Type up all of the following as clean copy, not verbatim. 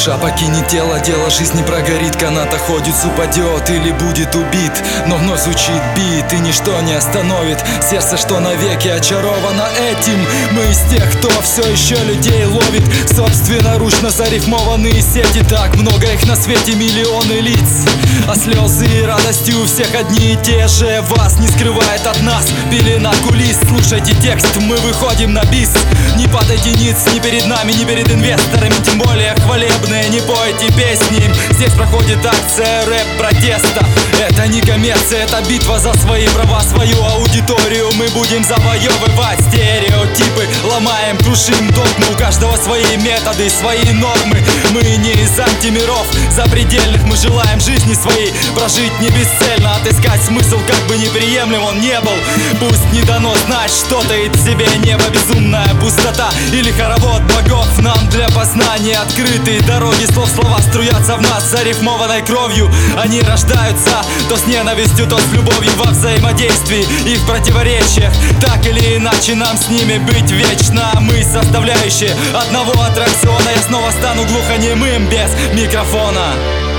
Душа покинет тело, дело жизни прогорит, канатоходец упадет или будет убит. Но вновь звучит бит, и ничто не остановит сердце, что навеки очаровано этим. Мы из тех, кто все еще людей ловит собственноручно зарифмованные сети. Так много их на свете, миллионы лиц, а слезы и радости у всех одни и те же. Вас не скрывает от нас пелена кулис. Слушайте текст, мы выходим на бис. Не падайте ниц ни перед нами, ни перед инвесторами, тем более хвалебные, не пойте песни. Здесь проходит акция рэп-протеста. Это не коммерция, это битва за свои права, свою аудиторию. Мы будем завоевывать стереотипы, ломаем, крушим догму. У каждого свои методы, свои нормы. Мы не из антимиров запредельных, мы желаем жизни своей прожить не бесцельно, отыскать смысл, как бы неприемлем он не был. Пусть не дано знать, что таит в себе небо, безумная пустота или хоровод богов. Нам для познания открытые дороги слов, слова струятся в нас зарифмованной кровью. Они рождаются то с ненавистью, то с любовью, во взаимодействии и в противоречиях. Так или иначе нам с ними быть вечно. Мы составляющие одного аттракциона. Я снова стану глухонемым без микрофона.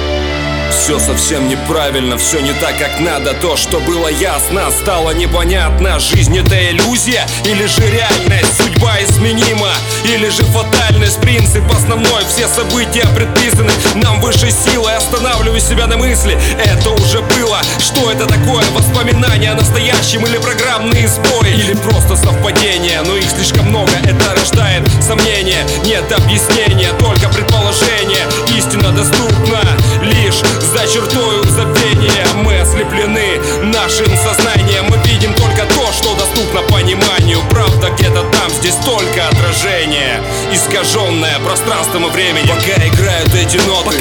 Все совсем неправильно, все не так, как надо. То, что было ясно, стало непонятно. Жизнь — это иллюзия или же реальность? Судьба изменима или же фатальность? Принцип основной, все события предписаны нам высшей силой. Останавливаю себя на мысли, это уже было. Что это такое? Воспоминания о настоящем или программные сбои? Или просто совпадение? Но их слишком много, это рождает сомнения. Нет объяснения, только предположение. Истина доступна лишь за чертою забвения. Мы ослеплены нашим сознанием. Мы видим только то, что доступно пониманию. Правда где-то там, здесь только отражение, искаженное пространством и временем. Пока играют эти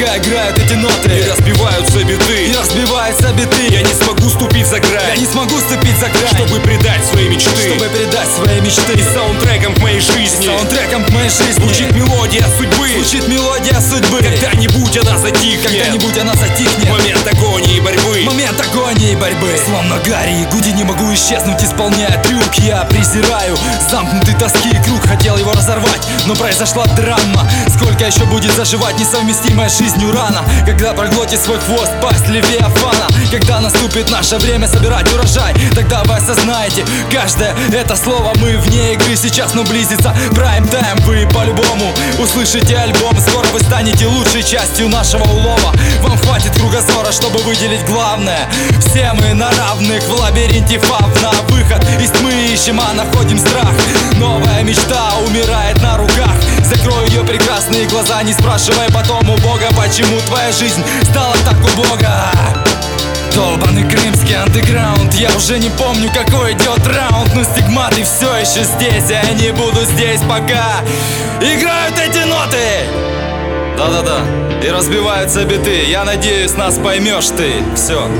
ноты, и разбиваются биты, я не смогу ступить за край, чтобы предать свои мечты, И саундтреком к моей жизни, звучит мелодия судьбы, Когда-нибудь она затихнет, Момент агонии и борьбы. Словно Гарри и Гуди, не могу исчезнуть, исполняя трюк. Я презираю замкнутый тоски и круг. Хотел его разорвать, но произошла драма. Сколько еще будет заживать несовместимая с жизнью рана? Когда проглотит свой хвост пасть Левиафана? Когда наступит наше время собирать урожай? Тогда вы осознаете каждое это слово. Мы вне игры сейчас, но близится прайм-тайм. Вы по-любому услышите альбом. Скоро вы станете лучшей частью нашего улова. Вам хватит кругозора, чтобы выделить главное. Все мы на равных в лабиринте фавна. Выход из тьмы ищем, а находим страх. Новая мечта умирает на руках. Закрой ее прекрасные глаза, не спрашивай потом у Бога, почему твоя жизнь стала так убога. Долбаный крымский андеграунд. Я уже не помню, какой идет раунд, но стигматы все еще здесь, и я не буду здесь, пока играют эти ноты. Да-да-да, и разбиваются биты. Я надеюсь, нас поймешь ты. Все.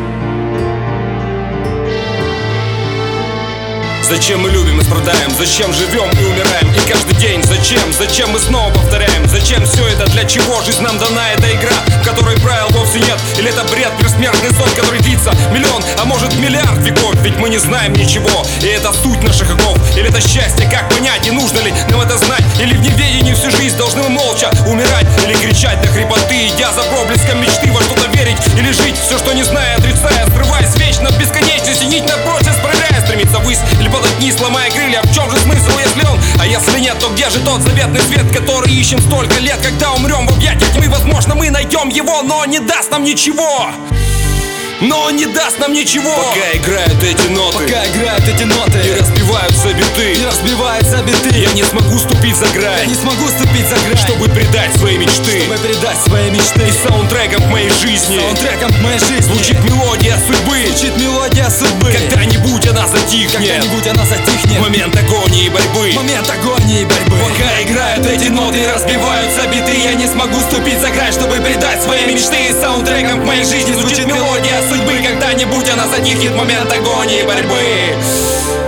Зачем мы любим и страдаем? Зачем живем и умираем? И каждый день зачем мы снова повторяем? Зачем все это? Для чего? Жизнь нам дана, это игра, в которой правил вовсе нет. Или это бред, бессмертный сон, который длится миллион, а может миллиард веков? Ведь мы не знаем ничего, и это суть наших оков. Или это счастье, как понять, и нужно ли нам это знать? Или в неведении всю жизнь должны мы молча умирать? Или кричать до хрипоты, идя за проблеском мечты, во что-то верить? Или жить все, что не зная, отрицая, срываясь вечно в бесконечность, и нить напротив, справляя, стремиться ввысь или падать вниз, ломая крылья? В чем же смысл, если он? А если нет, то где же тот заветный свет, который ищем столько лет? Когда умрем в объятиях тьмы, возможно, мы найдем его, но он не даст нам ничего. Пока играют эти ноты, и разбиваются биты, я не смогу ступить за край, чтобы предать свои мечты, И саундтреком к моей жизни, звучит мелодия судьбы, Когда-нибудь она затихнет, Момент агонии и борьбы. Пока играют эти ноты и разбиваются биты, я не смогу ступить за край, чтобы предать свои мечты. И саундтреком к моей жизни звучит мелодия судьбы. Когда-нибудь она затихнет, момент агонии и борьбы.